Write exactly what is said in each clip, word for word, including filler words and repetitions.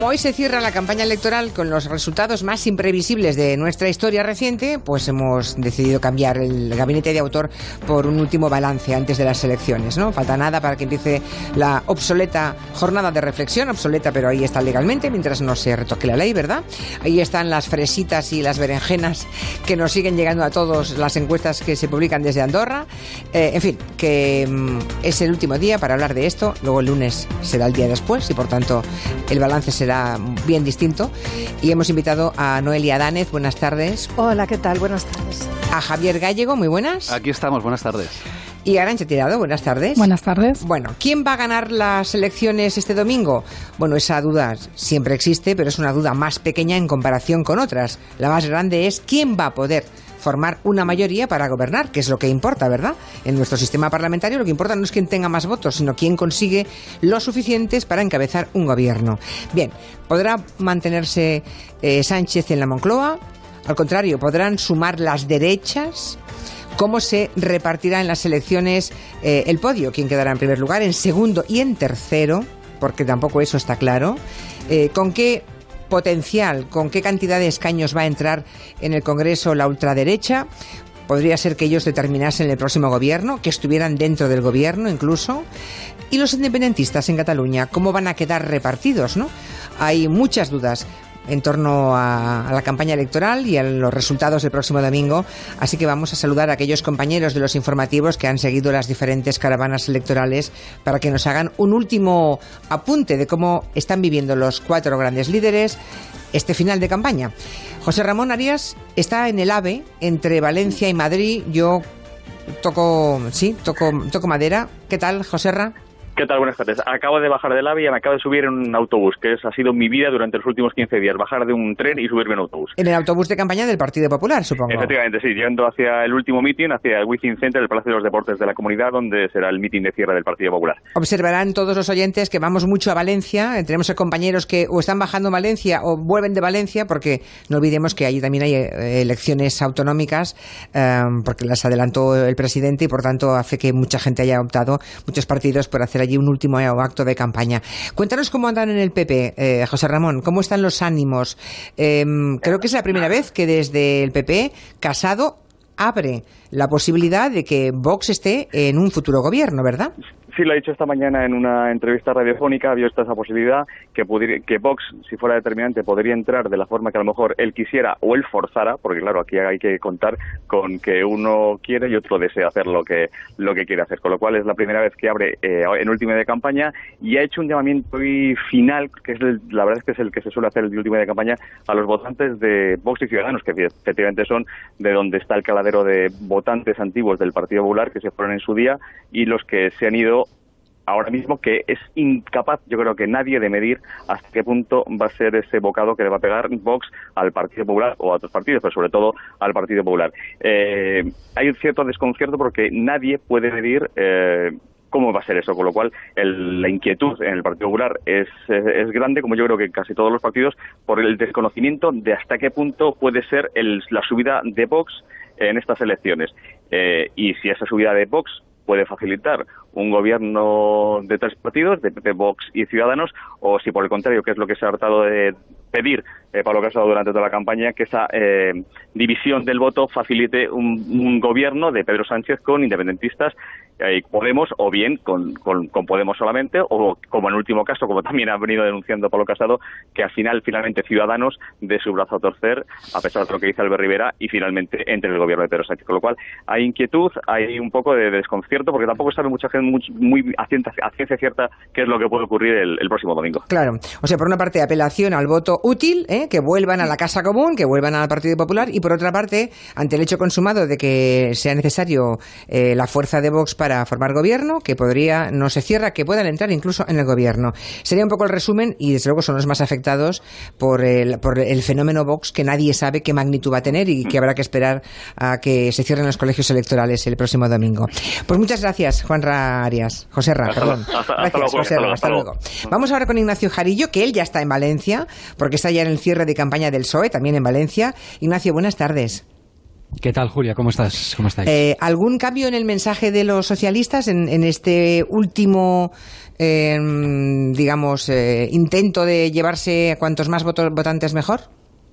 Hoy se cierra la campaña electoral con los resultados más imprevisibles de nuestra historia reciente, pues hemos decidido cambiar el gabinete de autor por un último balance antes de las elecciones, ¿no? Falta nada para que empiece la obsoleta jornada de reflexión, obsoleta pero ahí está legalmente, mientras no se retoque la ley, ¿verdad? Ahí están las fresitas y las berenjenas que nos siguen llegando a todos las encuestas que se publican desde Andorra. Eh, en fin, que mm, es el último día para hablar de esto, luego el lunes será el día después y por tanto el balance será bien distinto. Y hemos invitado a Noelia Danez. Buenas tardes. Hola, ¿qué tal? Buenas tardes. A Javier Gallego. Muy buenas. Aquí estamos. Buenas tardes. Y a Arantxa Tirado. Buenas tardes. Buenas tardes. Bueno, ¿quién va a ganar las elecciones este domingo? Bueno, esa duda siempre existe, pero es una duda más pequeña en comparación con otras. La más grande es quién va a poder formar una mayoría para gobernar, que es lo que importa, ¿verdad? En nuestro sistema parlamentario lo que importa no es quién tenga más votos, sino quién consigue los suficientes para encabezar un gobierno. Bien, ¿podrá mantenerse eh, Sánchez en la Moncloa? Al contrario, ¿podrán sumar las derechas? ¿Cómo se repartirá en las elecciones eh, el podio? ¿Quién quedará en primer lugar, en segundo y en tercero? Porque tampoco eso está claro. Eh, ¿Con qué potencial, con qué cantidad de escaños va a entrar en el Congreso la ultraderecha? Podría ser que ellos determinasen el próximo gobierno, que estuvieran dentro del gobierno incluso. Y los independentistas en Cataluña, ¿cómo van a quedar repartidos, no? Hay muchas dudas en torno a, a la campaña electoral y a los resultados del próximo domingo, así que vamos a saludar a aquellos compañeros de los informativos que han seguido las diferentes caravanas electorales para que nos hagan un último apunte de cómo están viviendo los cuatro grandes líderes este final de campaña. José Ramón Arias está en el AVE entre Valencia y Madrid. Yo toco, sí, toco, toco madera. ¿Qué tal, José Ra? ¿Qué tal? Buenas tardes. Acabo de bajar del AVE y me acabo de subir en un autobús, que es, ha sido mi vida durante los últimos quince días, bajar de un tren y subirme en un autobús. En el autobús de campaña del Partido Popular, supongo. Efectivamente, sí, yendo hacia el último mitin, hacia el Wizzing Center, el Palacio de los Deportes de la Comunidad, donde será el mitin de cierre del Partido Popular. Observarán todos los oyentes que vamos mucho a Valencia, tenemos a compañeros que o están bajando a Valencia o vuelven de Valencia, porque no olvidemos que allí también hay elecciones autonómicas, eh, porque las adelantó el presidente y por tanto hace que mucha gente haya optado, muchos partidos, por hacer allí un último acto de campaña. Cuéntanos cómo andan en el P P, eh, José Ramón, cómo están los ánimos. Eh, creo que es la primera vez que desde el P P Casado abre la posibilidad de que Vox esté en un futuro gobierno, ¿verdad? Sí, lo ha dicho esta mañana en una entrevista radiofónica, había esta esa posibilidad que, pudiera, que Vox, si fuera determinante, podría entrar de la forma que a lo mejor él quisiera o él forzara, porque claro, aquí hay que contar con que uno quiere y otro desea hacer lo que lo que quiere hacer, con lo cual es la primera vez que abre eh, en último de campaña y ha hecho un llamamiento final, que es el, la verdad es que es el que se suele hacer el último de campaña, a los votantes de Vox y Ciudadanos, que efectivamente son de donde está el caladero de votantes antiguos del Partido Popular, que se fueron en su día, y los que se han ido ahora mismo, que es incapaz, yo creo que nadie, de medir hasta qué punto va a ser ese bocado que le va a pegar Vox al Partido Popular o a otros partidos, pero sobre todo al Partido Popular. Eh, hay un cierto desconcierto porque nadie puede medir eh, cómo va a ser eso, con lo cual el, la inquietud en el Partido Popular es, es, es grande, como yo creo que en casi todos los partidos, por el desconocimiento de hasta qué punto puede ser el, la subida de Vox en estas elecciones. Eh, y si esa subida de Vox puede facilitar un gobierno de tres partidos, de P P, Vox y Ciudadanos, o si por el contrario, que es lo que se ha tratado de pedir eh, Pablo Casado durante toda la campaña, que esa eh, división del voto facilite un, un gobierno de Pedro Sánchez con independentistas eh, Podemos, o bien con, con, con Podemos solamente, o como en último caso, como también ha venido denunciando Pablo Casado, que al final, finalmente, Ciudadanos dé su brazo a torcer, a pesar de lo que dice Albert Rivera, y finalmente entre el gobierno de Pedro Sánchez. Con lo cual, hay inquietud, hay un poco de desconcierto, porque tampoco sabe mucha gente muy, muy a, ciencia, a ciencia cierta qué es lo que puede ocurrir el, el próximo domingo. Claro, o sea, por una parte, apelación al voto útil, ¿eh? Que vuelvan a la Casa Común, que vuelvan al Partido Popular, y por otra parte, ante el hecho consumado de que sea necesario eh, la fuerza de Vox para formar gobierno, que podría, no se cierra, que puedan entrar incluso en el gobierno. Sería un poco el resumen, y desde luego son los más afectados por el, por el fenómeno Vox, que nadie sabe qué magnitud va a tener y que habrá que esperar a que se cierren los colegios electorales el próximo domingo. Pues muchas gracias, Juan Ra Arias. José Ra, hasta perdón. Hasta, hasta gracias, luego, José Ra, hasta, hasta luego. luego. Vamos ahora con Ignacio Jarillo, que él ya está en Valencia, porque está ya en el cierre de campaña del P S O E, también en Valencia. Ignacio, buenas tardes. ¿Qué tal, Julia? ¿Cómo estás? ¿Cómo estáis? Eh, ¿Algún cambio en el mensaje de los socialistas en, en este último, eh, digamos, eh, intento de llevarse a cuantos más votos, votantes mejor?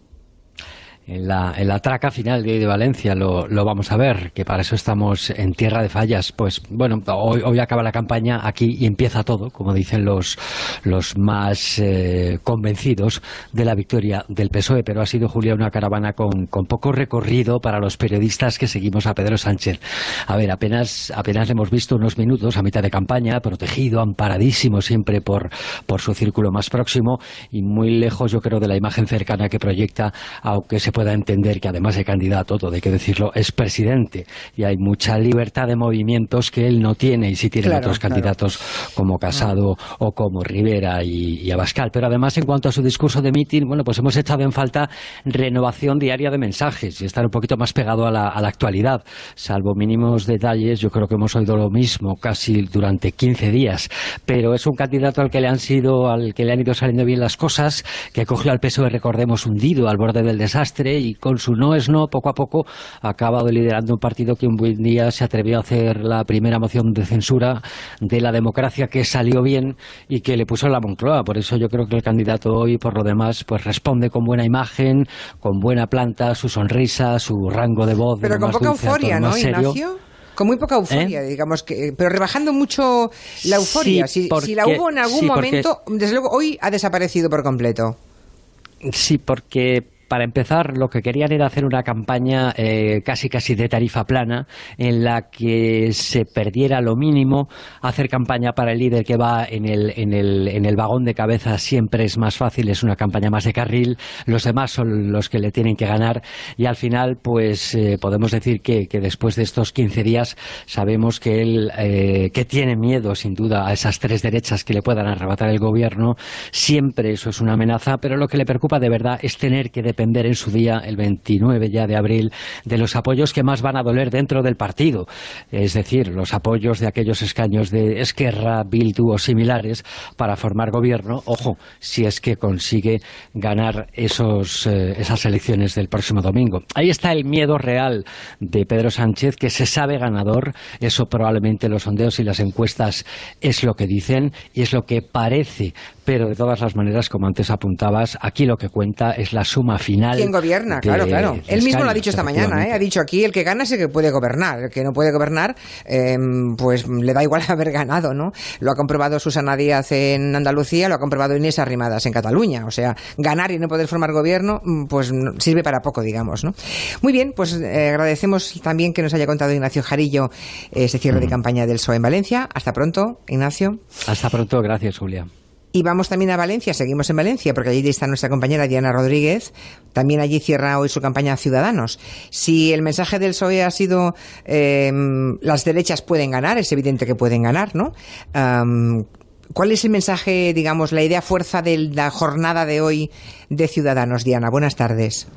En la, en la traca final de, de Valencia lo, lo vamos a ver, que para eso estamos en tierra de fallas. Pues bueno, hoy, hoy acaba la campaña aquí y empieza todo, como dicen los, los más eh, convencidos de la victoria del P S O E, pero ha sido, Julia, una caravana con, con poco recorrido para los periodistas que seguimos a Pedro Sánchez. A ver, apenas, apenas le hemos visto unos minutos a mitad de campaña, protegido, amparadísimo siempre por, por su círculo más próximo y muy lejos, yo creo, de la imagen cercana que proyecta, aunque se pueda entender que además de candidato, todo hay que decirlo, es presidente y hay mucha libertad de movimientos que él no tiene y sí tienen claro, otros claro. candidatos como Casado ah. o como Rivera y, y Abascal. Pero además, en cuanto a su discurso de mitin, bueno, pues hemos echado en falta renovación diaria de mensajes y estar un poquito más pegado a la, a la actualidad. Salvo mínimos detalles, yo creo que hemos oído lo mismo casi durante quince días, pero es un candidato al que le han sido, al que le han ido saliendo bien las cosas, que cogió al P S O E, recordemos, hundido al borde del desastre, y con su no es no, poco a poco ha acabado liderando un partido que un buen día se atrevió a hacer la primera moción de censura de la democracia, que salió bien y que le puso en la Moncloa. Por eso yo creo que el candidato hoy, por lo demás, pues responde con buena imagen, con buena planta, su sonrisa, su rango de voz. Pero con poca euforia, ¿no, Ignacio? Con muy poca euforia, ¿Eh? digamos, que, pero rebajando mucho la euforia. Sí, si, porque, si la hubo en algún sí, porque, momento, desde luego hoy ha desaparecido por completo. Sí, porque... Para empezar, lo que querían era hacer una campaña eh, casi casi de tarifa plana, en la que se perdiera lo mínimo. Hacer campaña para el líder que va en el, en el, en el vagón de cabeza siempre es más fácil, es una campaña más de carril. Los demás son los que le tienen que ganar y al final, pues eh, podemos decir que, que después de estos quince días sabemos que él eh, que tiene miedo, sin duda, a esas tres derechas que le puedan arrebatar el gobierno. Siempre eso es una amenaza, pero lo que le preocupa de verdad es tener que depender en su día, el veintinueve ya de abril, de los apoyos que más van a doler dentro del partido, es decir, los apoyos de aquellos escaños de Esquerra, Bildu o similares para formar gobierno, ojo, si es que consigue ganar esos, eh, esas elecciones del próximo domingo. Ahí está el miedo real de Pedro Sánchez, que se sabe ganador, eso probablemente los sondeos y las encuestas es lo que dicen y es lo que parece, pero de todas las maneras, como antes apuntabas, aquí lo que cuenta es la suma final. ¿Quién gobierna? Claro, claro. Él mismo lo ha dicho esta mañana, ¿eh? Ha dicho aquí, el que gana es el que puede gobernar. El que no puede gobernar, eh, pues le da igual haber ganado, ¿no? Lo ha comprobado Susana Díaz en Andalucía, lo ha comprobado Inés Arrimadas en Cataluña. O sea, ganar y no poder formar gobierno, pues sirve para poco, digamos, ¿no? Muy bien, pues eh, agradecemos también que nos haya contado Ignacio Jarillo ese cierre mm. de campaña del P S O E en Valencia. Hasta pronto, Ignacio. Hasta pronto, gracias, Julia. Y vamos también a Valencia, seguimos en Valencia, porque allí está nuestra compañera Diana Rodríguez. También allí cierra hoy su campaña Ciudadanos. Si el mensaje del P S O E ha sido eh, las derechas pueden ganar, es evidente que pueden ganar, ¿no? Um, ¿Cuál es el mensaje, digamos, la idea fuerza de la jornada de hoy de Ciudadanos? Diana, buenas tardes.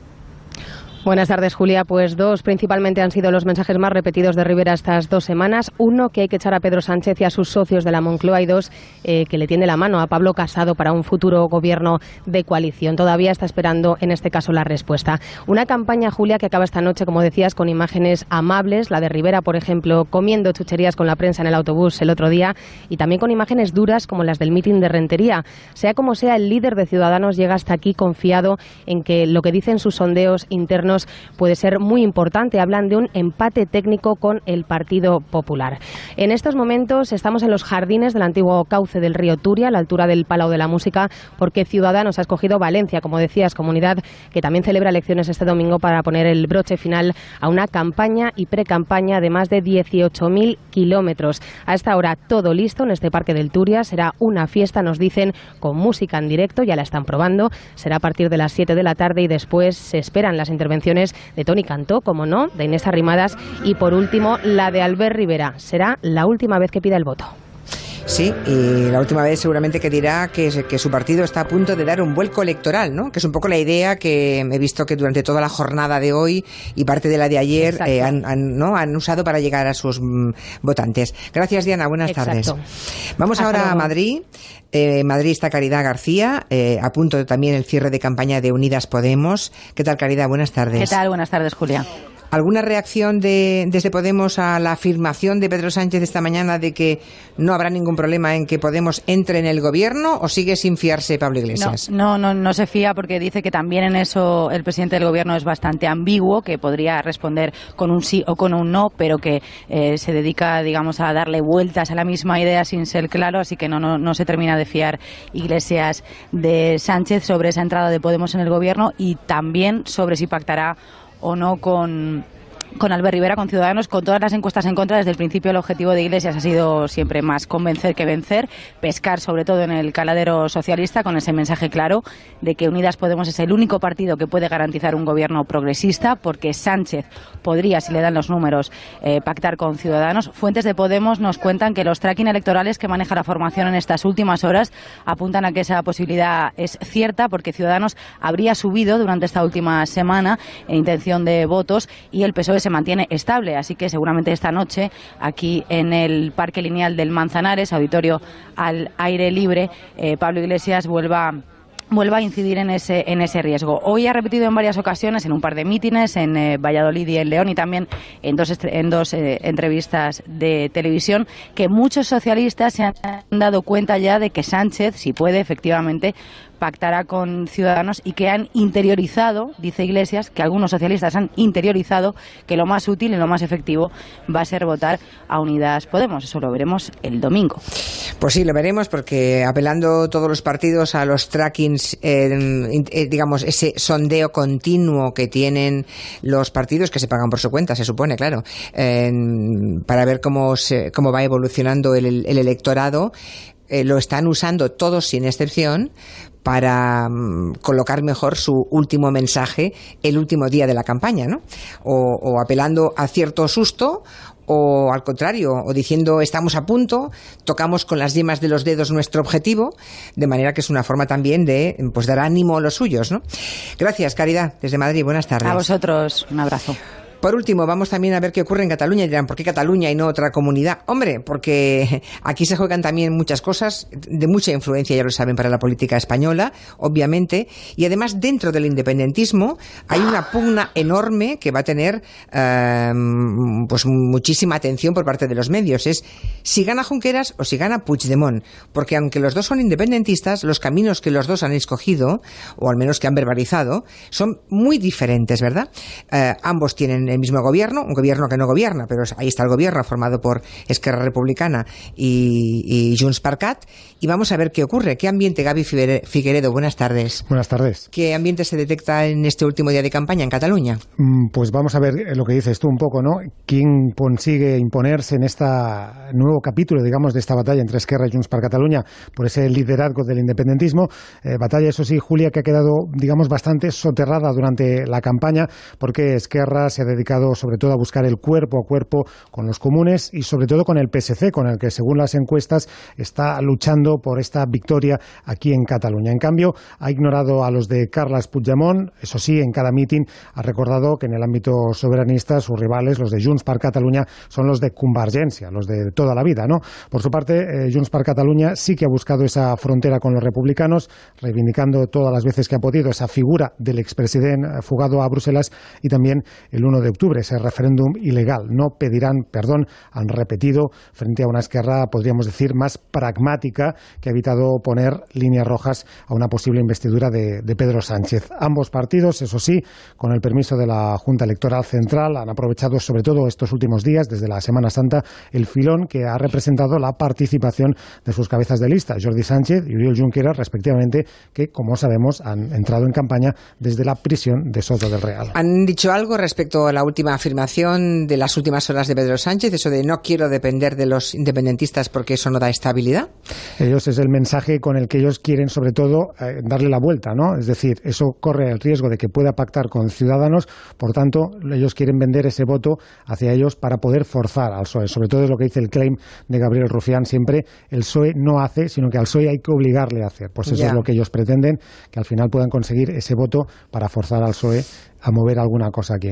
Buenas tardes, Julia. Pues dos principalmente han sido los mensajes más repetidos de Rivera estas dos semanas. Uno, que hay que echar a Pedro Sánchez y a sus socios de la Moncloa, y dos, eh, que le tiende la mano a Pablo Casado para un futuro gobierno de coalición. Todavía está esperando, en este caso, la respuesta. Una campaña, Julia, que acaba esta noche, como decías, con imágenes amables. La de Rivera, por ejemplo, comiendo chucherías con la prensa en el autobús el otro día, y también con imágenes duras como las del mitin de Rentería. Sea como sea, el líder de Ciudadanos llega hasta aquí confiado en que lo que dicen sus sondeos internos puede ser muy importante. Hablan de un empate técnico con el Partido Popular. En estos momentos estamos en los jardines del antiguo cauce del río Turia, a la altura del Palau de la Música, porque Ciudadanos ha escogido Valencia, como decías, comunidad que también celebra elecciones este domingo, para poner el broche final a una campaña y pre-campaña de más de dieciocho mil kilómetros. A esta hora todo listo en este Parque del Turia. Será una fiesta, nos dicen, con música en directo, ya la están probando. Será a partir de las siete de la tarde y después se esperan las intervenciones de Toni Cantó, como no, de Inés Arrimadas y, por último, la de Albert Rivera. Será la última vez que pida el voto. Sí, y la última vez seguramente que dirá que, que su partido está a punto de dar un vuelco electoral, ¿no? Que es un poco la idea que he visto que durante toda la jornada de hoy y parte de la de ayer eh, han, han, ¿no? han usado para llegar a sus mm, votantes. Gracias, Diana. Buenas Exacto. tardes. Vamos Hasta ahora luego. a Madrid. En eh, Madrid está Caridad García, eh, a punto también el cierre de campaña de Unidas Podemos. ¿Qué tal, Caridad? Buenas tardes. ¿Qué tal? Buenas tardes, Julia. ¿Alguna reacción de, desde Podemos a la afirmación de Pedro Sánchez esta mañana de que no habrá ningún problema en que Podemos entre en el gobierno, o sigue sin fiarse Pablo Iglesias? No, no, no, no se fía, porque dice que también en eso el presidente del gobierno es bastante ambiguo, que podría responder con un sí o con un no, pero que eh, se dedica, digamos, a darle vueltas a la misma idea sin ser claro, así que no, no, no se termina de fiar Iglesias de Sánchez sobre esa entrada de Podemos en el gobierno, y también sobre si pactará o no con... con Albert Rivera, con Ciudadanos. Con todas las encuestas en contra, desde el principio el objetivo de Iglesias ha sido siempre más convencer que vencer, pescar sobre todo en el caladero socialista, con ese mensaje claro de que Unidas Podemos es el único partido que puede garantizar un gobierno progresista, porque Sánchez podría, si le dan los números, eh, pactar con Ciudadanos. Fuentes de Podemos nos cuentan que los tracking electorales que maneja la formación en estas últimas horas apuntan a que esa posibilidad es cierta, porque Ciudadanos habría subido durante esta última semana en intención de votos y el P S O E se mantiene estable, así que seguramente esta noche aquí en el Parque Lineal del Manzanares, auditorio al aire libre, eh, Pablo Iglesias vuelva vuelva a incidir en ese en ese riesgo. Hoy ha repetido en varias ocasiones, en un par de mítines, en eh, Valladolid y en León, y también en dos, en dos eh, entrevistas de televisión, que muchos socialistas se han dado cuenta ya de que Sánchez, si puede, efectivamente pactará con Ciudadanos, y que han interiorizado, dice Iglesias, que algunos socialistas han interiorizado que lo más útil y lo más efectivo va a ser votar a Unidas Podemos. Eso lo veremos el domingo. Pues sí, lo veremos, porque apelando todos los partidos a los trackings, eh, eh, digamos, ese sondeo continuo que tienen los partidos, que se pagan por su cuenta, se supone, claro, eh, para ver cómo, se, cómo va evolucionando el, el electorado, eh, lo están usando todos sin excepción para um, colocar mejor su último mensaje el último día de la campaña, ¿no? O, o apelando a cierto susto, o al contrario, o diciendo estamos a punto, tocamos con las yemas de los dedos nuestro objetivo, de manera que es una forma también de, pues, dar ánimo a los suyos, ¿no? Gracias, Caridad, desde Madrid. Buenas tardes. A vosotros, un abrazo. Por último, vamos también a ver qué ocurre en Cataluña. Y dirán, ¿por qué Cataluña y no otra comunidad? Hombre, porque aquí se juegan también muchas cosas de mucha influencia, ya lo saben, para la política española, obviamente. Y además, dentro del independentismo hay una pugna enorme que va a tener eh, pues muchísima atención por parte de los medios. Es si gana Junqueras o si gana Puigdemont. Porque aunque los dos son independentistas, los caminos que los dos han escogido, o al menos que han verbalizado, son muy diferentes, ¿verdad? Eh, ambos tienen el mismo gobierno, un gobierno que no gobierna, pero ahí está el gobierno formado por Esquerra Republicana y, y Junts per Cat, y vamos a ver qué ocurre. ¿Qué ambiente, Gaby Figueredo? Buenas tardes. Buenas tardes. ¿Qué ambiente se detecta en este último día de campaña en Cataluña? Pues vamos a ver lo que dices tú un poco, ¿no? ¿Quién consigue imponerse en este nuevo capítulo, digamos, de esta batalla entre Esquerra y Junts per Catalunya por ese liderazgo del independentismo? Eh, batalla, eso sí, Julia, que ha quedado, digamos, bastante soterrada durante la campaña, porque Esquerra se ha dedicado sobre todo a buscar el cuerpo a cuerpo con los comunes y sobre todo con el P S C, con el que según las encuestas está luchando por esta victoria aquí en Cataluña. En cambio, ha ignorado a los de Carles Puigdemont. Eso sí, en cada mitin ha recordado que en el ámbito soberanista sus rivales, los de Junts per Catalunya, son los de Convergència, los de toda la vida, ¿no? Por su parte, eh, Junts per Catalunya sí que ha buscado esa frontera con los republicanos, reivindicando todas las veces que ha podido esa figura del expresidente fugado a Bruselas, y también el uno de octubre, ese referéndum ilegal. No pedirán perdón, han repetido, frente a una Esquerra, podríamos decir, más pragmática, que ha evitado poner líneas rojas a una posible investidura de, de Pedro Sánchez. Ambos partidos, eso sí, con el permiso de la Junta Electoral Central, han aprovechado sobre todo estos últimos días, desde la Semana Santa, el filón que ha representado la participación de sus cabezas de lista, Jordi Sánchez y Oriol Junqueras, respectivamente, que, como sabemos, han entrado en campaña desde la prisión de Soto del Real. ¿Han dicho algo respecto a la última afirmación de las últimas horas de Pedro Sánchez, eso de no quiero depender de los independentistas porque eso no da estabilidad? Ellos es el mensaje con el que ellos quieren, sobre todo, eh, darle la vuelta, ¿no? Es decir, eso corre el riesgo de que pueda pactar con Ciudadanos, por tanto, ellos quieren vender ese voto hacia ellos para poder forzar al P S O E. Sobre todo es lo que dice el claim de Gabriel Rufián siempre, el P S O E no hace, sino que al P S O E hay que obligarle a hacer. Pues eso ya es lo que ellos pretenden, que al final puedan conseguir ese voto para forzar al P S O E a mover alguna cosa aquí en Cataluña.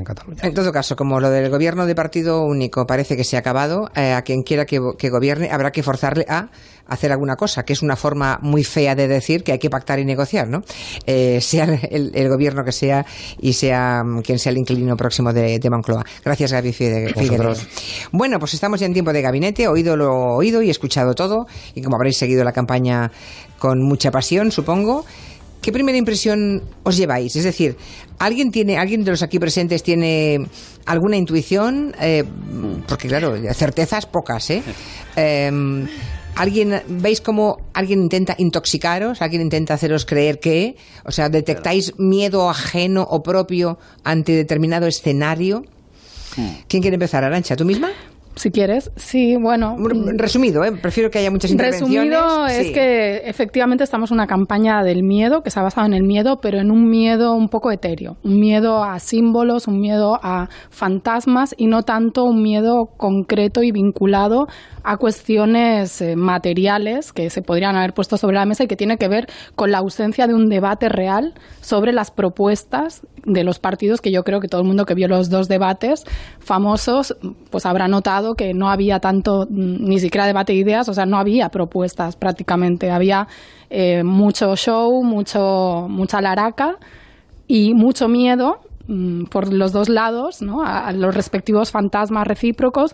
En todo caso, como lo del gobierno de partido único parece que se ha acabado, eh, a quien quiera que, que gobierne habrá que forzarle a hacer alguna cosa, que es una forma muy fea de decir que hay que pactar y negociar, ¿no? Eh, sea el, el gobierno que sea y sea quien sea el inquilino próximo de, de Moncloa. Gracias, Gaby Figueredo. Bueno, pues estamos ya en tiempo de gabinete, oído lo oído y escuchado todo, y como habréis seguido la campaña con mucha pasión, supongo, ¿qué primera impresión os lleváis? Es decir, ¿alguien tiene, alguien de los aquí presentes tiene alguna intuición? Eh, porque claro, certezas pocas, ¿eh? eh ¿Alguien, veis cómo alguien intenta intoxicaros? ¿Alguien intenta haceros creer que? O sea, ¿detectáis miedo ajeno o propio ante determinado escenario? ¿Quién quiere empezar, Arantxa? ¿Tú misma? Si quieres, sí, bueno. Resumido, ¿eh? Prefiero que haya muchas intervenciones. Resumido es sí. que efectivamente estamos en una campaña del miedo, que se ha basado en el miedo, pero en un miedo un poco etéreo. Un miedo a símbolos, un miedo a fantasmas y no tanto un miedo concreto y vinculado a cuestiones eh, materiales que se podrían haber puesto sobre la mesa y que tiene que ver con la ausencia de un debate real sobre las propuestas de los partidos, que yo creo que todo el mundo que vio los dos debates famosos pues habrá notado que no había tanto, ni siquiera debate de ideas, o sea, no había propuestas prácticamente, había eh, mucho show, mucho mucha laraca y mucho miedo mmm, por los dos lados, ¿no? a, a los respectivos fantasmas recíprocos,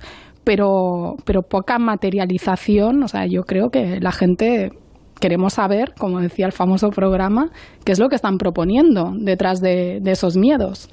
pero, pero poca materialización. O sea, yo creo que la gente queremos saber, como decía el famoso programa, qué es lo que están proponiendo detrás de, de esos miedos.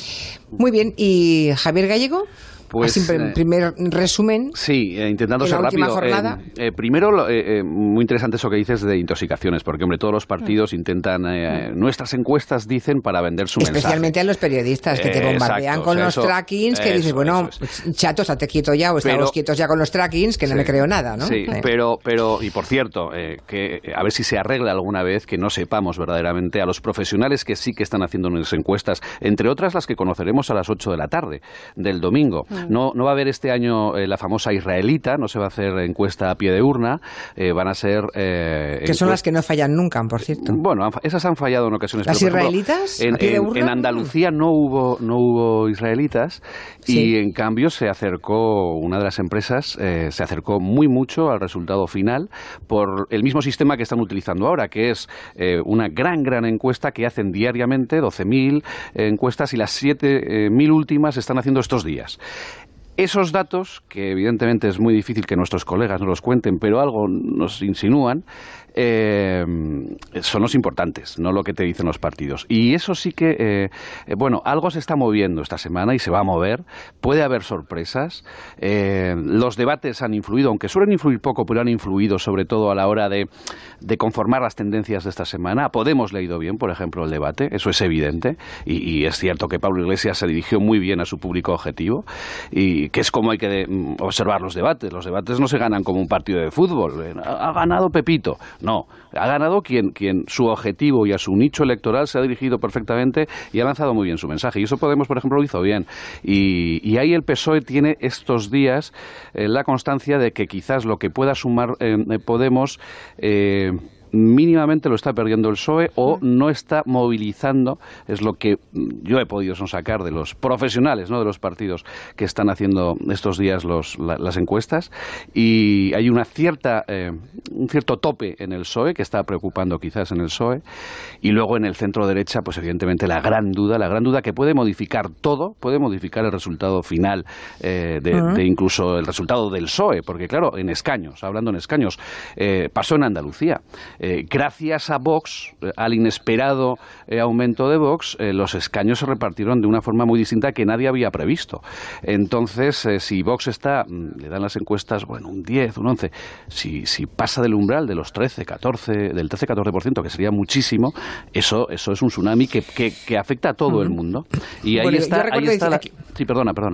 Muy bien, ¿y Javier Gallego? Pues, Así, en primer resumen. Sí, eh, intentando ser rápido. Eh, eh, primero, eh, eh, muy interesante eso que dices de intoxicaciones, porque, hombre, todos los partidos intentan, eh, nuestras encuestas dicen para vender su mensaje. Especialmente a los periodistas que te bombardean eh, exacto, con o sea, los eso, trackings, que eso, dices, bueno, es. chato, estate quieto ya, o estamos pero, quietos ya con los trackings, que sí, no me creo nada, ¿no? Sí, sí. pero, pero, y por cierto, eh, que a ver si se arregla alguna vez que no sepamos verdaderamente a los profesionales que sí que están haciendo unas encuestas, entre otras las que conoceremos a las ocho de la tarde del domingo. Mm. No, no va a haber este año eh, la famosa israelita, no se va a hacer encuesta a pie de urna, eh, van a ser... Eh, que son las que no fallan nunca, por cierto. Bueno, han, esas han fallado en ocasiones. ¿Las pero, israelitas? Ejemplo, en, ¿A pie de en, urna? En Andalucía no hubo, no hubo israelitas sí. y en cambio se acercó, una de las empresas eh, se acercó muy mucho al resultado final por el mismo sistema que están utilizando ahora, que es eh, una gran, gran encuesta que hacen diariamente, doce mil eh, encuestas, y las siete mil últimas se están haciendo estos días. Esos datos, que evidentemente es muy difícil que nuestros colegas nos los cuenten, pero algo nos insinúan, eh, son los importantes, no lo que te dicen los partidos. Y eso sí que, eh, eh, bueno, algo se está moviendo esta semana y se va a mover, puede haber sorpresas. Eh, los debates han influido, aunque suelen influir poco, pero han influido sobre todo a la hora de, de conformar las tendencias de esta semana. A Podemos le ha ido bien, por ejemplo, el debate, eso es evidente, y, y es cierto que Pablo Iglesias se dirigió muy bien a su público objetivo, y que es como hay que de, observar los debates. Los debates no se ganan como un partido de fútbol. Ha, ha ganado Pepito. No, ha ganado quien, quien su objetivo y a su nicho electoral se ha dirigido perfectamente y ha lanzado muy bien su mensaje. Y eso Podemos, por ejemplo, lo hizo bien. Y, y ahí el P S O E tiene estos días eh, la constancia de que quizás lo que pueda sumar eh, Podemos... Eh, mínimamente lo está perdiendo el P S O E o no está movilizando, es lo que yo he podido sacar de los profesionales, no de los partidos que están haciendo estos días los, la, las encuestas, y hay una cierta eh, un cierto tope en el P S O E que está preocupando quizás en el P S O E, y luego en el centro derecha pues evidentemente la gran duda, la gran duda que puede modificar todo, puede modificar el resultado final eh, de, uh-huh. de incluso el resultado del P S O E, porque claro, en escaños, hablando en escaños, eh, pasó en Andalucía. Eh, gracias a Vox, eh, al inesperado eh, aumento de Vox, eh, los escaños se repartieron de una forma muy distinta que nadie había previsto. Entonces, eh, si Vox está, le dan las encuestas, bueno, un diez, un once, si, si pasa del umbral de los trece, catorce, del trece, catorce por ciento, que sería muchísimo, eso, eso es un tsunami que, que, que afecta a todo uh-huh. el mundo. Y ahí bueno, está, ahí está la... Aquí... Sí, perdona, perdona.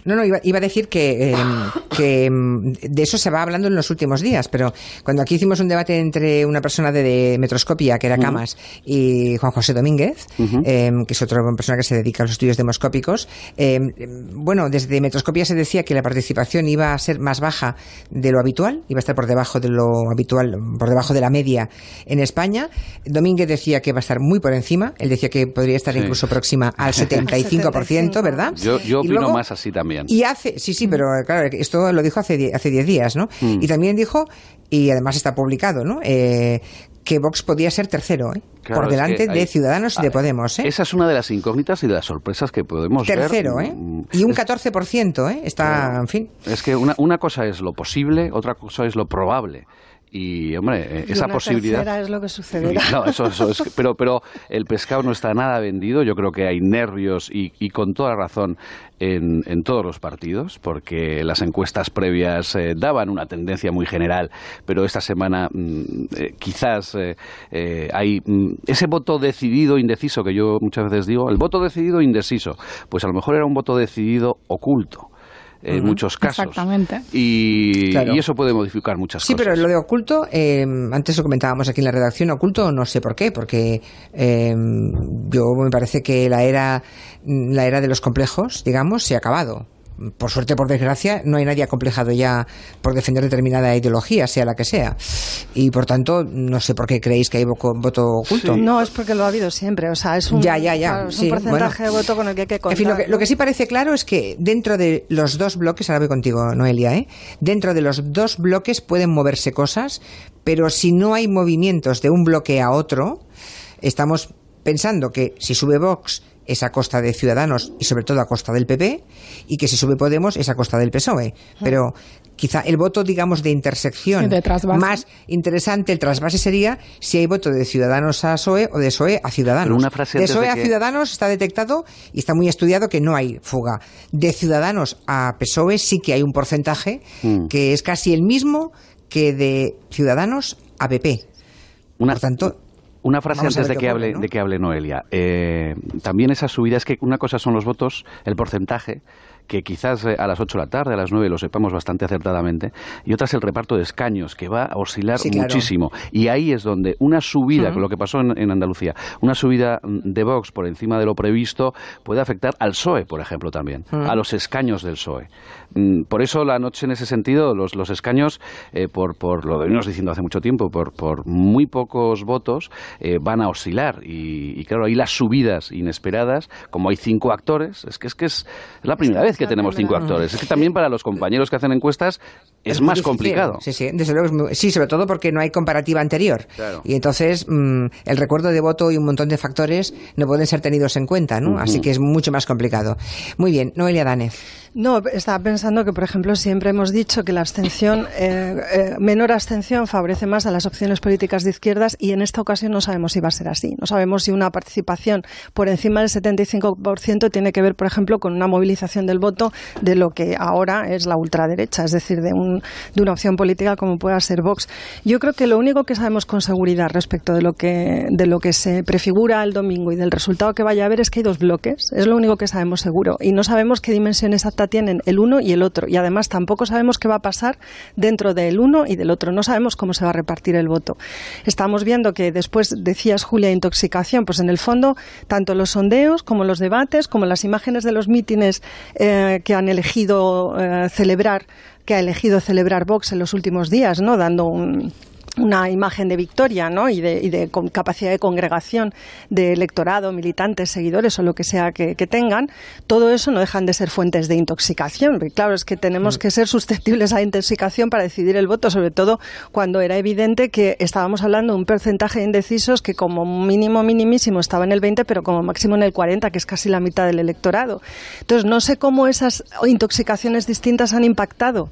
No, no, iba, iba a decir que, eh, que de eso se va hablando en los últimos días, pero cuando aquí hicimos un debate entre una persona de, de Metroscopia, que era Camas, uh-huh. y Juan José Domínguez, uh-huh. eh, que es otra persona que se dedica a los estudios demoscópicos, eh, bueno, desde Metroscopia se decía que la participación iba a ser más baja de lo habitual, iba a estar por debajo de lo habitual, por debajo de la media en España. Domínguez decía que va a estar muy por encima, él decía que podría estar sí. incluso próxima al setenta y cinco por ciento, ¿verdad? Yo, yo opino luego, más así también. Y hace, sí, sí, pero claro, esto lo dijo hace hace diez días, ¿no? Mm. Y también dijo, y además está publicado, ¿no? Eh, que Vox podía ser tercero, ¿eh? Claro, por delante hay, de Ciudadanos y de Podemos, ¿eh? Esa es una de las incógnitas y de las sorpresas que podemos tercero, ver. Tercero, ¿eh? Y un catorce por ciento, ¿eh? Está, claro, en fin. Es que una, una cosa es lo posible, otra cosa es lo probable. Y, hombre, y esa una posibilidad... tercera es lo que sucederá. No, eso, eso es... Pero, pero el pescado no está nada vendido. Yo creo que hay nervios y, y con toda razón en, en todos los partidos, porque las encuestas previas eh, daban una tendencia muy general, pero esta semana mm, eh, quizás eh, eh, hay mm, ese voto decidido, indeciso, que yo muchas veces digo, el voto decidido, indeciso, pues a lo mejor era un voto decidido oculto. En uh-huh. muchos casos. Exactamente. Y, claro. y eso puede modificar muchas sí, cosas. Sí, pero lo de oculto, eh, antes lo comentábamos aquí en la redacción, oculto no sé por qué, porque eh, yo me parece que la era, la era de los complejos, digamos, se ha acabado. Por suerte, por desgracia, no hay nadie acomplejado ya por defender determinada ideología, sea la que sea. Y, por tanto, no sé por qué creéis que hay voto oculto. Sí. No, es porque lo ha habido siempre. O sea, es un, ya, ya, ya. Claro, es sí, un porcentaje bueno. de voto con el que hay que contar. En fin, lo que, lo que sí parece claro es que dentro de los dos bloques, ahora voy contigo, Noelia, ¿eh? dentro de los dos bloques pueden moverse cosas, pero si no hay movimientos de un bloque a otro, estamos pensando que si sube Vox es a costa de Ciudadanos y sobre todo a costa del P P, y que si sube Podemos es a costa del P S O E. Pero quizá el voto, digamos, de intersección sí, de más interesante, el trasvase sería si hay voto de Ciudadanos a S O E o de S O E a Ciudadanos. Una frase de S O E de a que... Ciudadanos está detectado y está muy estudiado que no hay fuga. De Ciudadanos a P S O E sí que hay un porcentaje mm. que es casi el mismo que de Ciudadanos a P P. Una... Por tanto... Una frase Vamos antes de que, ocurre, hable, ¿no? de que hable Noelia. Eh, también esa subida, es que una cosa son los votos, el porcentaje, que quizás a las ocho de la tarde, a las nueve lo sepamos bastante acertadamente, y otra es el reparto de escaños, que va a oscilar sí, claro. muchísimo. Y ahí es donde una subida, uh-huh. con lo que pasó en, en Andalucía, una subida de Vox por encima de lo previsto puede afectar al P S O E, por ejemplo, también, uh-huh. a los escaños del P S O E. Por eso la noche en ese sentido, los, los escaños, eh, por, por lo venimos diciendo hace mucho tiempo, por, por muy pocos votos, eh, van a oscilar. Y, y claro, ahí las subidas inesperadas, como hay cinco actores, es que es, que es la primera vez que tenemos cinco actores. Es que también para los compañeros que hacen encuestas es, es más difícil. complicado. Sí, sí, desde luego es muy, sí, sobre todo porque no hay comparativa anterior. Claro. Y entonces mmm, el recuerdo de voto y un montón de factores no pueden ser tenidos en cuenta, ¿no? Uh-huh. Así que es mucho más complicado. Muy bien, Noelia Danez. No, estaba pensando que, por ejemplo, siempre hemos dicho que la abstención, eh, eh, menor abstención favorece más a las opciones políticas de izquierdas, y en esta ocasión no sabemos si va a ser así. No sabemos si una participación por encima del setenta y cinco por ciento tiene que ver, por ejemplo, con una movilización del voto de lo que ahora es la ultraderecha, es decir, de, un, de una opción política como pueda ser Vox. Yo creo que lo único que sabemos con seguridad respecto de lo que, de lo que se prefigura el domingo y del resultado que vaya a haber es que hay dos bloques. Es lo único que sabemos seguro. Y no sabemos qué dimensión exacta tienen el uno y el otro. Y además tampoco sabemos qué va a pasar dentro del uno y del otro. No sabemos cómo se va a repartir el voto. Estamos viendo que después, decías, Julia, intoxicación, pues en el fondo, tanto los sondeos como los debates, como las imágenes de los mítines eh, que han elegido eh, celebrar, que ha elegido celebrar Vox en los últimos días, ¿no? Dando un... una imagen de victoria, ¿no? y de, y de con capacidad de congregación de electorado, militantes, seguidores o lo que sea que, que tengan, todo eso no dejan de ser fuentes de intoxicación. Porque, claro, es que tenemos que ser susceptibles a intoxicación para decidir el voto, sobre todo cuando era evidente que estábamos hablando de un porcentaje de indecisos que como mínimo minimísimo estaba en el veinte, pero como máximo en el cuarenta, que es casi la mitad del electorado. Entonces, no sé cómo esas intoxicaciones distintas han impactado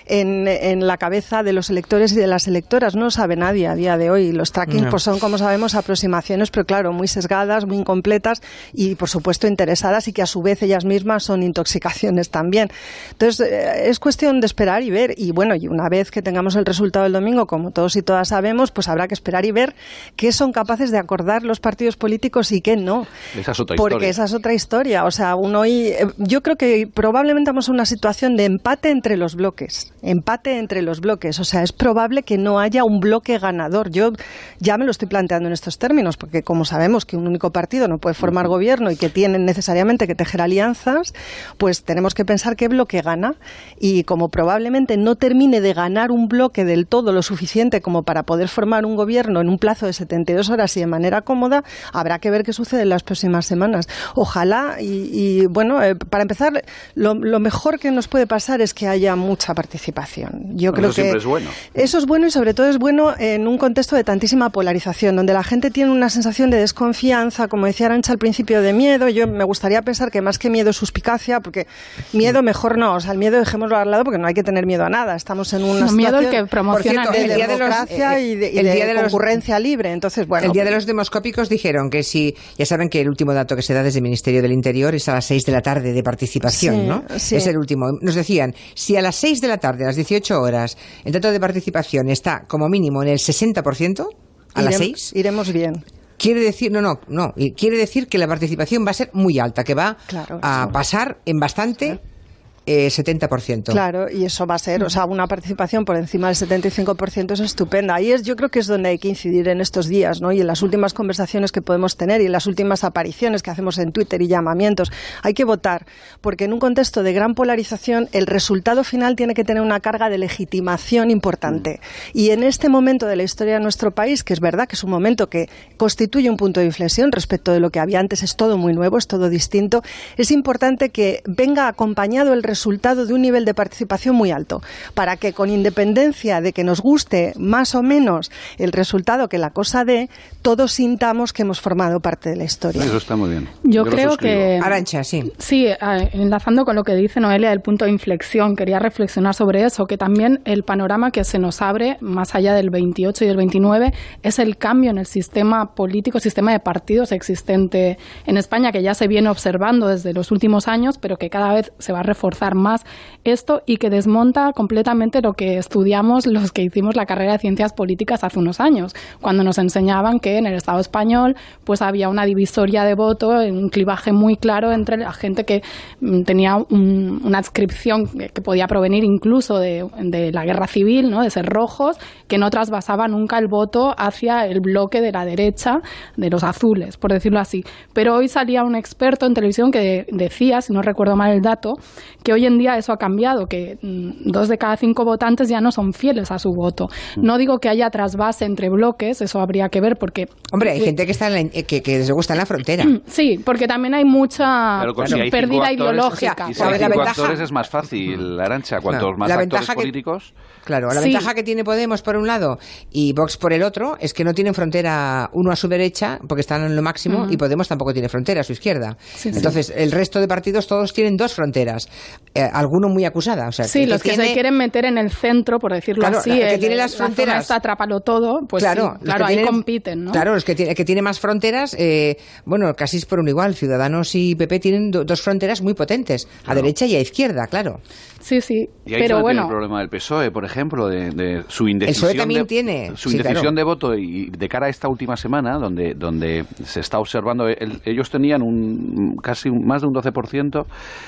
en, en la cabeza de los electores y de las electoras. No lo sabe nadie a día de hoy. Los tracking no. pues son, como sabemos, aproximaciones, pero claro, muy sesgadas, muy incompletas y, por supuesto, interesadas y que a su vez ellas mismas son intoxicaciones también. Entonces, eh, es cuestión de esperar y ver. Y bueno, y una vez que tengamos el resultado del domingo, como todos y todas sabemos, pues habrá que esperar y ver qué son capaces de acordar los partidos políticos y qué no. Esa es otra Porque historia. esa es otra historia. O sea, uno hoy, yo creo que probablemente vamos a una situación de empate entre los bloques. Empate entre los bloques. O sea, es probable que no haya un bloque ganador. Yo ya me lo estoy planteando en estos términos, porque como sabemos que un único partido no puede formar uh-huh. gobierno y que tienen necesariamente que tejer alianzas, pues tenemos que pensar qué bloque gana. Y como probablemente no termine de ganar un bloque del todo lo suficiente como para poder formar un gobierno en un plazo de setenta y dos horas y de manera cómoda, habrá que ver qué sucede en las próximas semanas. Ojalá, y, y bueno, eh, para empezar, lo, lo mejor que nos puede pasar es que haya mucha participación. Yo bueno, creo eso que siempre es bueno. Eso es bueno y sobre todo es bueno en un contexto de tantísima polarización, donde la gente tiene una sensación de desconfianza, como decía Arantxa al principio, de miedo. Yo me gustaría pensar que más que miedo es suspicacia, porque miedo mejor no, o sea, el miedo dejémoslo al lado porque no hay que tener miedo a nada. Estamos en una no, situación miedo el que promociona por cierto, de el día de los, democracia y de, y el de día de concurrencia los, libre. Entonces, bueno, el día de los demoscópicos dijeron que si, ya saben que el último dato que se da desde el Ministerio del Interior es a las seis de la tarde de participación, sí, ¿no? Sí. Es el último. Nos decían, si a las seis de la tarde, a las dieciocho horas, el dato de participación está como mínimo en el sesenta por ciento, a Irem, las seis, iremos bien. Quiere decir, no, no, no, quiere decir que la participación va a ser muy alta, que va claro, a sí. pasar en bastante... Sí. Eh, setenta por ciento. Claro, y eso va a ser, o sea, una participación por encima del setenta y cinco por ciento es estupenda. Ahí es, yo creo que es donde hay que incidir en estos días, ¿no? Y en las últimas conversaciones que podemos tener y en las últimas apariciones que hacemos en Twitter y llamamientos. Hay que votar, porque en un contexto de gran polarización el resultado final tiene que tener una carga de legitimación importante. Y en este momento de la historia de nuestro país, que es verdad que es un momento que constituye un punto de inflexión respecto de lo que había antes, es todo muy nuevo, es todo distinto, es importante que venga acompañado el resultado resultado de un nivel de participación muy alto, para que con independencia de que nos guste más o menos el resultado que la cosa dé, todos sintamos que hemos formado parte de la historia. Eso está muy bien. Yo, Yo creo que... Arantxa, sí. Sí, enlazando con lo que dice Noelia del punto de inflexión, quería reflexionar sobre eso, que también el panorama que se nos abre, más allá del veintiocho y del veintinueve, es el cambio en el sistema político, sistema de partidos existente en España, que ya se viene observando desde los últimos años, pero que cada vez se va a reforzar más esto y que desmonta completamente lo que estudiamos los que hicimos la carrera de ciencias políticas hace unos años, cuando nos enseñaban que en el Estado español pues había una divisoria de voto, un clivaje muy claro entre la gente que tenía un, una adscripción que podía provenir incluso de, de la guerra civil, ¿no? De ser rojos, que no trasvasaba nunca el voto hacia el bloque de la derecha, de los azules, por decirlo así. Pero hoy salía un experto en televisión que decía, si no recuerdo mal el dato, que hoy en día eso ha cambiado, que mm, dos de cada cinco votantes ya no son fieles a su voto. No digo que haya trasvase entre bloques, eso habría que ver porque... Hombre, hay eh, gente que está en la, que, que les gusta en la frontera. Sí, porque también hay mucha claro, bueno, si hay pérdida actores, ideológica. O sea, y si hay cinco actores es más fácil, Arantxa, cuantos claro, más actores que, políticos... Claro, la sí. ventaja que tiene Podemos por un lado y Vox por el otro es que no tienen frontera uno a su derecha porque están en lo máximo uh-huh. y Podemos tampoco tiene frontera a su izquierda. Sí, Entonces, sí. el resto de partidos todos tienen dos fronteras, eh, alguno muy acusada. O sea, sí, que los que tiene... se quieren meter en el centro, por decirlo claro, así, el que el, tiene las fronteras, está atrápalo todo, pues claro, sí, claro ahí tienen, compiten, ¿no? Claro, los que tiene, que tiene más fronteras, eh, bueno, casi es por un igual. Ciudadanos y P P tienen do, dos fronteras muy potentes, claro. a derecha y a izquierda, claro. Sí, sí, y ahí pero bueno. Tiene el problema del P S O E, por ejemplo, de, de su indecisión. El P S O E también de, tiene. Su sí, indecisión claro. de voto y de cara a esta última semana, donde, donde se está observando, el, ellos tenían un casi un, más de un doce por ciento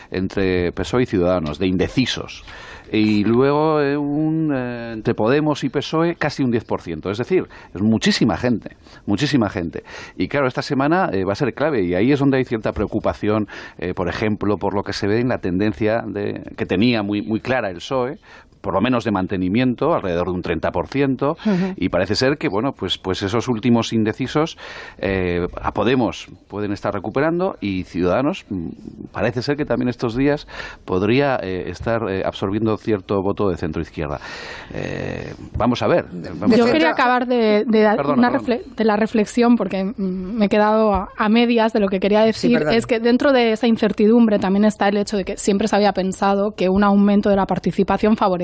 entre P S O E y Ciudadanos, de indecisos. Y luego eh, un, eh, entre Podemos y P S O E casi un diez por ciento. Es decir, es muchísima gente, muchísima gente. Y claro, esta semana eh, va a ser clave y ahí es donde hay cierta preocupación, eh, por ejemplo, por lo que se ve en la tendencia de, que tenía muy, muy clara el P S O E, por lo menos de mantenimiento, alrededor de un treinta por ciento, uh-huh. y parece ser que, bueno, pues, pues esos últimos indecisos eh, a Podemos pueden estar recuperando y Ciudadanos parece ser que también estos días podría eh, estar eh, absorbiendo cierto voto de centro-izquierda. Eh, vamos a ver. Vamos Yo a ver. quería acabar de, de, perdona, una refle- de la reflexión, porque me he quedado a, a medias de lo que quería decir. Sí, es que dentro de esa incertidumbre también está el hecho de que siempre se había pensado que un aumento de la participación favorecía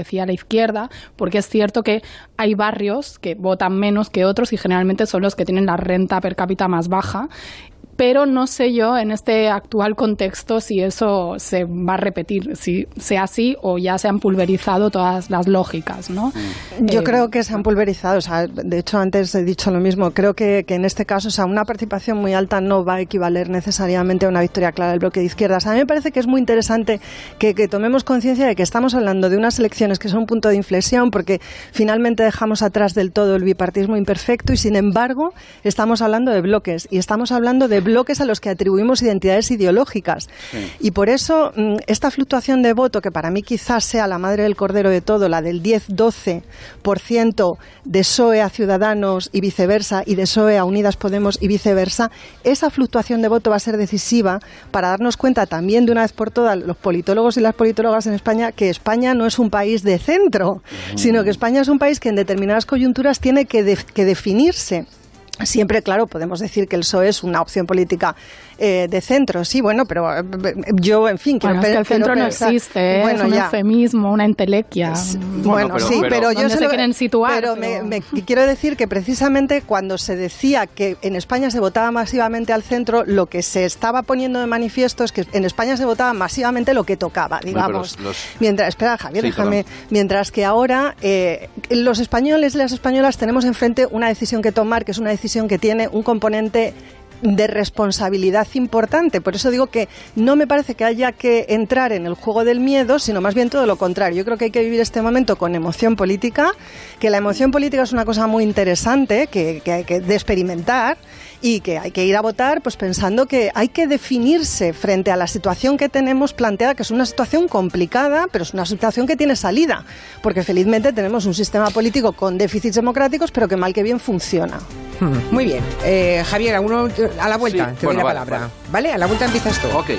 decía la izquierda, porque es cierto que hay barrios que votan menos que otros y generalmente son los que tienen la renta per cápita más baja. Pero no sé yo en este actual contexto si eso se va a repetir, si sea así o ya se han pulverizado todas las lógicas, ¿no? Yo eh, creo que se han pulverizado, o sea, de hecho antes he dicho lo mismo, creo que, que en este caso, o sea, una participación muy alta no va a equivaler necesariamente a una victoria clara del bloque de izquierdas. A mí me parece que es muy interesante que, que tomemos conciencia de que estamos hablando de unas elecciones que son un punto de inflexión porque finalmente dejamos atrás del todo el bipartismo imperfecto y sin embargo estamos hablando de bloques y estamos hablando de bloques a los que atribuimos identidades ideológicas. Sí. Y por eso esta fluctuación de voto, que para mí quizás sea la madre del cordero de todo, la del diez doce por ciento de P S O E a Ciudadanos y viceversa, y de P S O E a Unidas Podemos y viceversa, esa fluctuación de voto va a ser decisiva para darnos cuenta también de una vez por todas, los politólogos y las politólogas en España, que España no es un país de centro, mm. sino que España es un país que en determinadas coyunturas tiene que, de, que definirse. Siempre, claro, podemos decir que el P S O E es una opción política eh, de centro, sí, bueno, pero eh, yo, en fin, quiero bueno, es que el centro no pensar, existe, ¿eh? Bueno, es un ya. eufemismo, una entelequia. Bueno, bueno pero, sí, pero, pero yo se, se lo quieren situar. Pero, pero... Me, me quiero decir que precisamente cuando se decía que en España se votaba masivamente al centro, lo que se estaba poniendo de manifiesto es que en España se votaba masivamente lo que tocaba, digamos. Bueno, los, los... Mientras, espera, Javier, sí, déjame. Perdón. Mientras que ahora eh, los españoles y las españolas tenemos enfrente una decisión que tomar, que es una decisión que tiene un componente de responsabilidad importante. Por eso digo que no me parece que haya que entrar en el juego del miedo, sino más bien todo lo contrario. Yo creo que hay que vivir este momento con emoción política, que la emoción política es una cosa muy interesante, que, que hay que de experimentar y que hay que ir a votar pues pensando que hay que definirse frente a la situación que tenemos planteada, que es una situación complicada, pero es una situación que tiene salida, porque felizmente tenemos un sistema político con déficits democráticos, pero que mal que bien funciona. Muy bien. Eh, Javier, a, uno, a la vuelta sí, te bueno, doy la vale, palabra. Vale. ¿Vale? A la vuelta empiezas tú. Ok.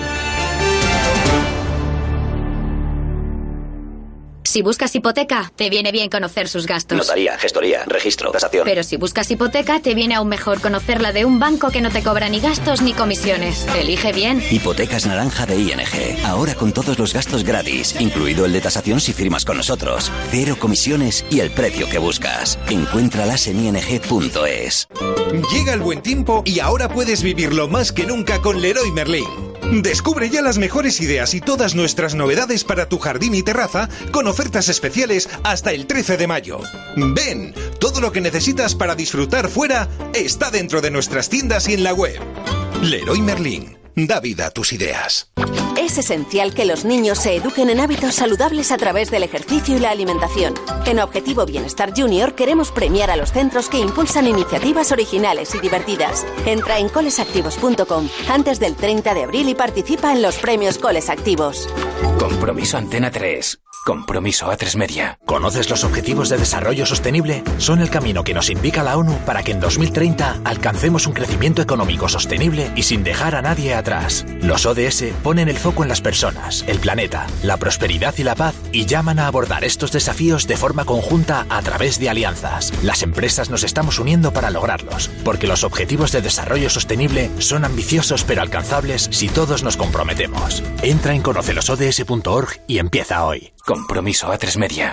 Si buscas hipoteca, te viene bien conocer sus gastos. Notaría, gestoría, registro, tasación. Pero si buscas hipoteca, te viene aún mejor conocer la de un banco que no te cobra ni gastos ni comisiones. Elige bien. Hipotecas Naranja de I N G. Ahora con todos los gastos gratis, incluido el de tasación si firmas con nosotros. Cero comisiones y el precio que buscas. Encuéntralas en i n g punto es. Llega el buen tiempo y ahora puedes vivirlo más que nunca con Leroy Merlin. Descubre ya las mejores ideas y todas nuestras novedades para tu jardín y terraza con ofertas especiales hasta el trece de mayo. Ven, todo lo que necesitas para disfrutar fuera está dentro de nuestras tiendas y en la web. Leroy Merlin, da vida a tus ideas. Es esencial que los niños se eduquen en hábitos saludables a través del ejercicio y la alimentación. En Objetivo Bienestar Junior queremos premiar a los centros que impulsan iniciativas originales y divertidas. Entra en colesactivos punto com antes del treinta de abril y participa en los premios Coles Activos. Compromiso Antena tres. Compromiso A tres Media. ¿Conoces los Objetivos de Desarrollo Sostenible? Son el camino que nos indica la ONU para que en dos mil treinta alcancemos un crecimiento económico sostenible y sin dejar a nadie atrás. Los O D S ponen el foco en las personas, el planeta, la prosperidad y la paz y llaman a abordar estos desafíos de forma conjunta a través de alianzas. Las empresas nos estamos uniendo para lograrlos, porque los Objetivos de Desarrollo Sostenible son ambiciosos pero alcanzables si todos nos comprometemos. Entra en conoce los o d s punto org y empieza hoy. Compromiso A tres Media.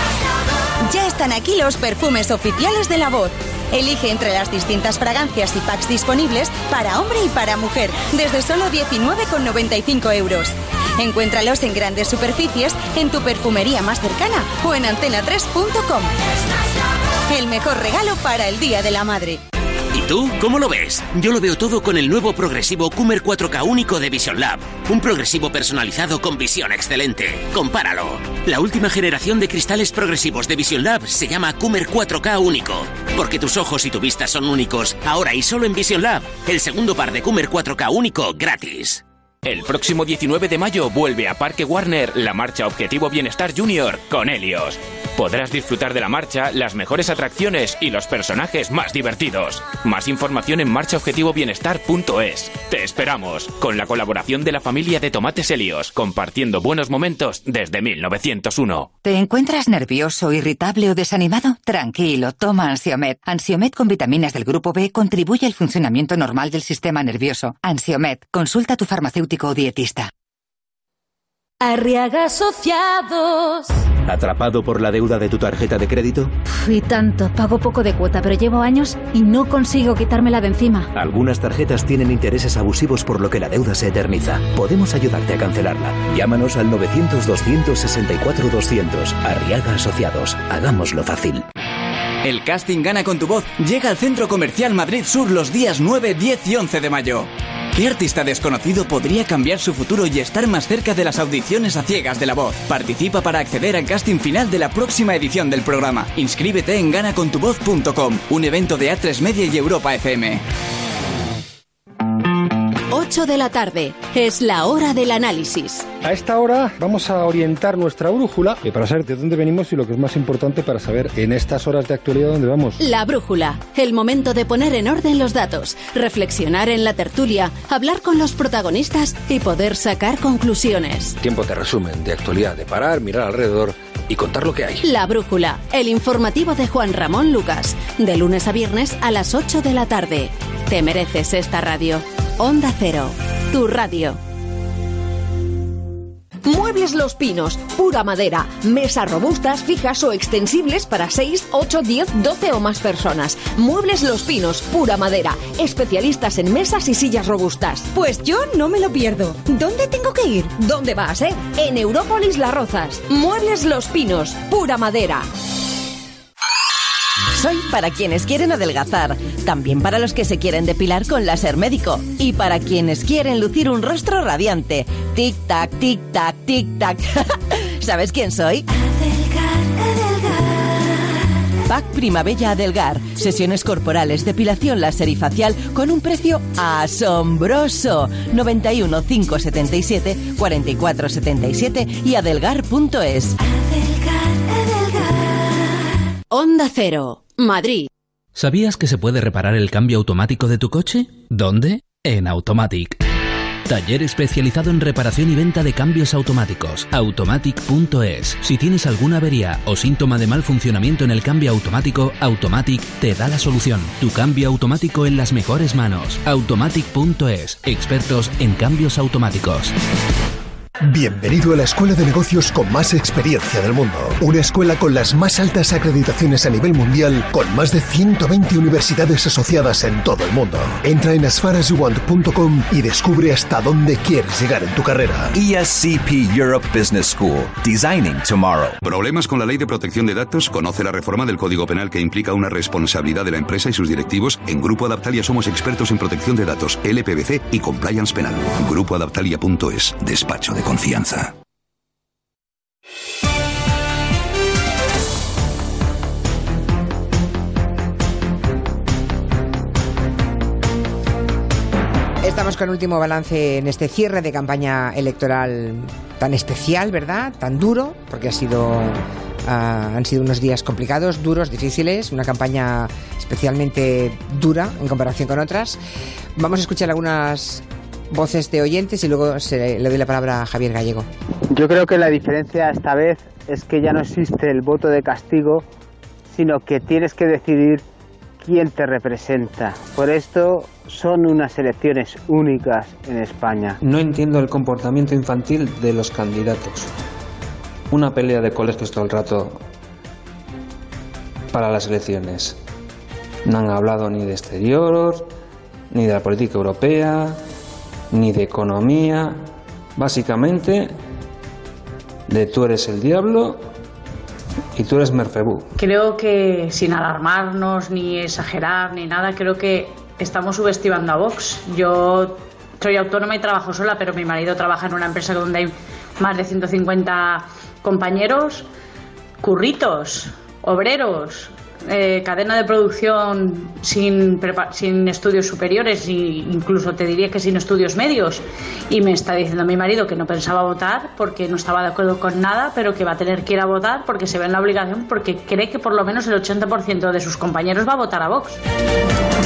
Ya están aquí los perfumes oficiales de La Voz. Elige entre las distintas fragancias y packs disponibles para hombre y para mujer, desde solo diecinueve con noventa y cinco euros. Encuéntralos en grandes superficies, en tu perfumería más cercana o en antena tres punto com. El mejor regalo para el Día de la Madre. ¿Y tú? ¿Cómo lo ves? Yo lo veo todo con el nuevo progresivo Coomer cuatro K único de Vision Lab. Un progresivo personalizado con visión excelente. Compáralo. La última generación de cristales progresivos de Vision Lab se llama Coomer cuatro K único. Porque tus ojos y tu vista son únicos, ahora y solo en Vision Lab. El segundo par de Coomer cuatro K único gratis. El próximo diecinueve de mayo vuelve a Parque Warner la marcha Objetivo Bienestar Junior con Helios. Podrás disfrutar de la marcha, las mejores atracciones y los personajes más divertidos. Más información en marcha objetivo bienestar punto es. Te esperamos, con la colaboración de la familia de Tomates Helios, compartiendo buenos momentos desde mil novecientos uno. ¿Te encuentras nervioso, irritable o desanimado? Tranquilo, toma Ansiomed. Ansiomed con vitaminas del grupo B contribuye al funcionamiento normal del sistema nervioso. Ansiomed, consulta a tu farmacéutico o dietista. Arriaga Asociados. ¿Atrapado por la deuda de tu tarjeta de crédito? Fui tanto, pago poco de cuota, pero llevo años y no consigo quitármela de encima. Algunas tarjetas tienen intereses abusivos por lo que la deuda se eterniza. Podemos ayudarte a cancelarla. Llámanos al novecientos, doscientos sesenta y cuatro, doscientos. Arriaga Asociados. Hagámoslo fácil. El casting Gana con tu voz llega al Centro Comercial Madrid Sur los días nueve, diez y once de mayo. ¿Qué artista desconocido podría cambiar su futuro y estar más cerca de las audiciones a ciegas de La Voz? Participa para acceder al casting final de la próxima edición del programa. Inscríbete en gana con tu voz punto com, un evento de A tres Media y Europa F M. ocho de la tarde. Es la hora del análisis. A esta hora vamos a orientar nuestra brújula eh, para saber de dónde venimos y lo que es más importante para saber en estas horas de actualidad dónde vamos. La brújula. El momento de poner en orden los datos, reflexionar en la tertulia, hablar con los protagonistas y poder sacar conclusiones. Tiempo de resumen, de actualidad, de parar, mirar alrededor y contar lo que hay. La brújula. El informativo de Juan Ramón Lucas. De lunes a viernes a las ocho de la tarde. Te mereces esta radio. Onda Cero, tu radio. Muebles Los Pinos, pura madera, mesas robustas, fijas o extensibles para seis, ocho, diez, doce o más personas. Muebles Los Pinos, pura madera, especialistas en mesas y sillas robustas. Pues yo no me lo pierdo. ¿Dónde tengo que ir? ¿Dónde va a ser? En Európolis Las Rozas. Muebles Los Pinos, pura madera. Soy para quienes quieren adelgazar, también para los que se quieren depilar con láser médico y para quienes quieren lucir un rostro radiante. Tic-tac, tic-tac, tic-tac. ¿Sabes quién soy? Pack Primavera Adelgar. Sesiones corporales, depilación láser y facial con un precio asombroso. noventa y uno, quinientos setenta y siete, cuarenta y cuatro setenta y siete y adelgar punto es. Onda Cero, Madrid. ¿Sabías que se puede reparar el cambio automático de tu coche? ¿Dónde? En Automatic. Taller especializado en reparación y venta de cambios automáticos. Automatic punto es. Si tienes alguna avería o síntoma de mal funcionamiento en el cambio automático, Automatic te da la solución. Tu cambio automático en las mejores manos. Automatic punto es. Expertos en cambios automáticos. Bienvenido a la escuela de negocios con más experiencia del mundo. Una escuela con las más altas acreditaciones a nivel mundial, con más de ciento veinte universidades asociadas en todo el mundo. Entra en as far as you want punto com y descubre hasta dónde quieres llegar en tu carrera. E S C P Europe Business School. Designing Tomorrow. ¿Problemas con la ley de protección de datos? Conoce la reforma del Código Penal que implica una responsabilidad de la empresa y sus directivos. En Grupo Adaptalia somos expertos en protección de datos, L P B C y compliance penal. Grupo Adaptalia punto es. Despacho de confianza. Estamos con último balance en este cierre de campaña electoral tan especial, ¿verdad? Tan duro, porque ha sido, uh, han sido unos días complicados, duros, difíciles, una campaña especialmente dura en comparación con otras. Vamos a escuchar algunas voces de oyentes y luego se, le doy la palabra a Javier Gallego. Yo creo que la diferencia esta vez es que ya no existe el voto de castigo, sino que tienes que decidir quién te representa. Por esto son unas elecciones únicas en España. No entiendo el comportamiento infantil de los candidatos. Una pelea de colegios todo el rato para las elecciones. No han hablado ni de exterior, ni de la política europea, ni de economía, básicamente de tú eres el diablo y tú eres Merfebú. Creo que, sin alarmarnos ni exagerar ni nada, creo que estamos subestimando a Vox. Yo soy autónoma y trabajo sola, pero mi marido trabaja en una empresa donde hay más de ciento cincuenta compañeros, curritos, obreros, Eh, cadena de producción sin, sin estudios superiores e incluso te diría que sin estudios medios, y me está diciendo mi marido que no pensaba votar porque no estaba de acuerdo con nada, pero que va a tener que ir a votar porque se ve en la obligación, porque cree que por lo menos el ochenta por ciento de sus compañeros va a votar a Vox.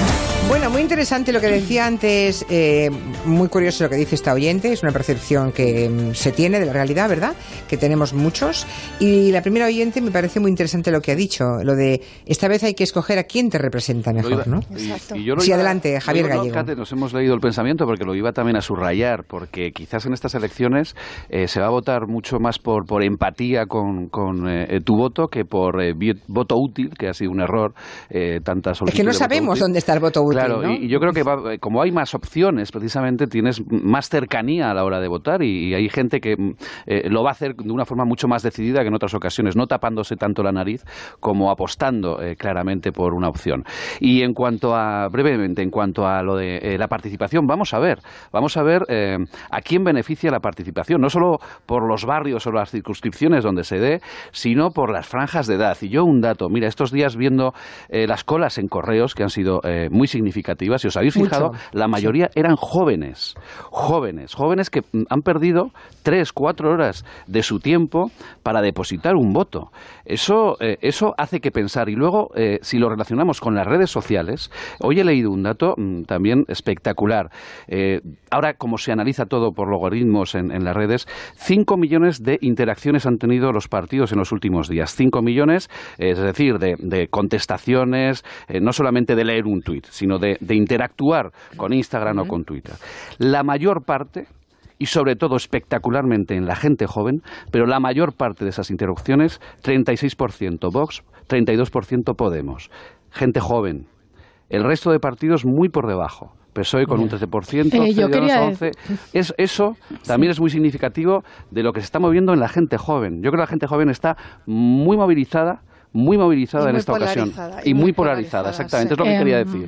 Bueno, muy interesante lo que decía antes, eh, muy curioso lo que dice esta oyente, es una percepción que mm, se tiene de la realidad, ¿verdad? Que tenemos muchos. Y la primera oyente me parece muy interesante lo que ha dicho, lo de esta vez hay que escoger a quién te representa mejor, iba, ¿no? Exacto. Y, y yo lo sí, iba, adelante, Javier lo iba, Gallego. Fíjate, nos hemos leído el pensamiento porque lo iba también a subrayar, porque quizás en estas elecciones eh, se va a votar mucho más por, por empatía con, con eh, tu voto que por eh, voto útil, que ha sido un error, eh, tantas solicitudes. Es que no sabemos dónde está el voto útil, claro, ¿no? y, y yo creo que va, como hay más opciones, precisamente tienes más cercanía a la hora de votar y, y hay gente que eh, lo va a hacer de una forma mucho más decidida que en otras ocasiones, no tapándose tanto la nariz como apostando eh, claramente por una opción. Y en cuanto a, brevemente, en cuanto a lo de eh, la participación, vamos a ver, vamos a ver eh, a quién beneficia la participación, no solo por los barrios o las circunscripciones donde se dé, sino por las franjas de edad. Y yo un dato, mira, estos días viendo eh, las colas en correos que han sido eh, muy significativas, si os habéis fijado, Mucho. la mayoría sí. eran jóvenes, jóvenes, jóvenes que han perdido tres, cuatro horas de su tiempo para depositar un voto. Eso, eh, eso hace que pensar. Y luego, eh, si lo relacionamos con las redes sociales, hoy he leído un dato mmm, también espectacular. Eh, ahora, como se analiza todo por logaritmos en, en las redes, cinco millones de interacciones han tenido los partidos en los últimos días. cinco millones, eh, es decir, de, de contestaciones, eh, no solamente de leer un tuit, sino de, de interactuar con Instagram uh-huh. o con Twitter. La mayor parte, y sobre todo espectacularmente en la gente joven, pero la mayor parte de esas interrupciones, treinta y seis por ciento Vox, treinta y dos por ciento Podemos. Gente joven. El resto de partidos muy por debajo. P S O E con un trece por ciento, eh, yo quería... once por ciento. Es, eso también sí. es muy significativo de lo que se está moviendo en la gente joven. Yo creo que la gente joven está muy movilizada, muy movilizada en esta ocasión. Y, y muy, muy polarizada, polarizada exactamente, sí. es lo que eh, quería decir.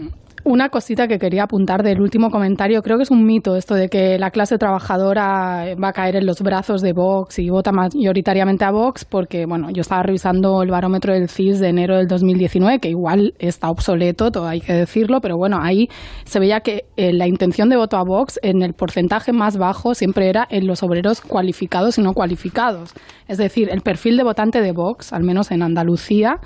Una cosita que quería apuntar del último comentario, creo que es un mito esto de que la clase trabajadora va a caer en los brazos de Vox y vota mayoritariamente a Vox, porque bueno, yo estaba revisando el barómetro del C I S de enero del dos mil diecinueve, que igual está obsoleto, todo hay que decirlo, pero bueno, ahí se veía que eh, la intención de voto a Vox en el porcentaje más bajo siempre era en los obreros cualificados y no cualificados. Es decir, el perfil de votante de Vox, al menos en Andalucía,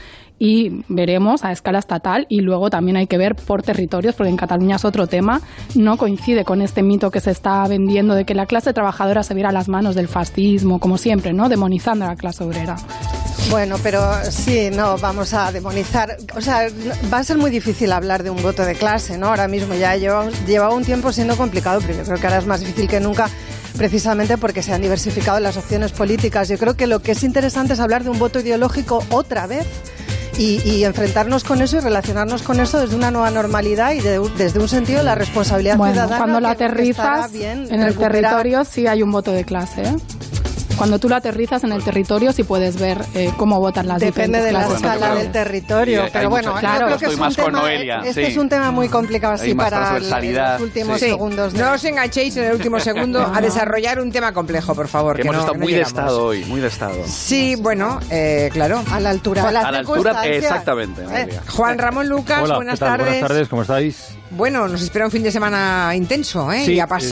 y veremos a escala estatal y luego también hay que ver por territorios, porque en Cataluña es otro tema, no coincide con este mito que se está vendiendo de que la clase trabajadora se viera a las manos del fascismo, como siempre, ¿no? Demonizando a la clase obrera. Bueno, pero sí, no, vamos a demonizar. O sea, va a ser muy difícil hablar de un voto de clase, ¿no? Ahora mismo ya lleva, lleva un tiempo siendo complicado, pero yo creo que ahora es más difícil que nunca, precisamente porque se han diversificado las opciones políticas. Yo creo que lo que es interesante es hablar de un voto ideológico otra vez, Y, y enfrentarnos con eso y relacionarnos con eso desde una nueva normalidad y de, desde un sentido de la responsabilidad bueno, ciudadana. Cuando lo aterrizas en el territorio sí hay un voto de clase, ¿eh? Cuando tú lo aterrizas en el territorio sí puedes ver eh, cómo votan las Depende diferentes clases. Depende de la escala del territorio, sí, pero bueno, claro, yo creo que estoy es más un con tema, Noelia. Este Sí. es un tema muy complicado así para los últimos sí. segundos. De... No os enganchéis en el último segundo a desarrollar un tema complejo, por favor. Que, que hemos no, estado que no muy de llegamos. estado hoy, muy de estado. Sí, bueno, eh, claro. A la altura de las A la altura, circunstancias. exactamente. Eh. Juan Ramón Lucas, Hola, buenas ¿qué tal? tardes. Buenas tardes, ¿cómo estáis? Bueno, nos espera un fin de semana intenso, ¿eh? Sí, y apasionante.